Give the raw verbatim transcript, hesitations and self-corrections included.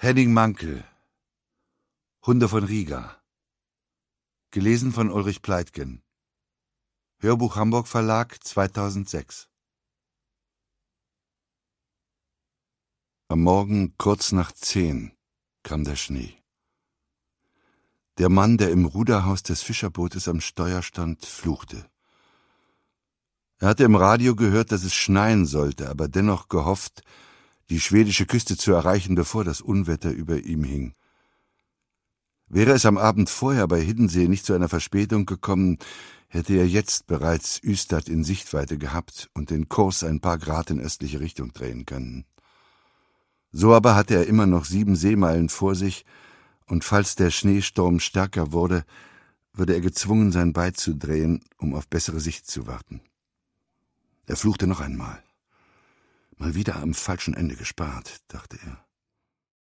Henning Mankell, Hunde von Riga. Gelesen von Ulrich Pleitgen. Hörbuch Hamburg Verlag zweitausendsechs. Am Morgen kurz nach zehn kam der Schnee. Der Mann, der im Ruderhaus des Fischerbootes am Steuer stand, fluchte. Er hatte im Radio gehört, dass es schneien sollte, aber dennoch gehofft, die schwedische Küste zu erreichen, bevor das Unwetter über ihm hing. Wäre es am Abend vorher bei Hiddensee nicht zu einer Verspätung gekommen, hätte er jetzt bereits Ystad in Sichtweite gehabt und den Kurs ein paar Grad in östliche Richtung drehen können. So aber hatte er immer noch sieben Seemeilen vor sich, und falls der Schneesturm stärker wurde, würde er gezwungen sein, beizudrehen, um auf bessere Sicht zu warten. Er fluchte noch einmal. Mal wieder am falschen Ende gespart, dachte er.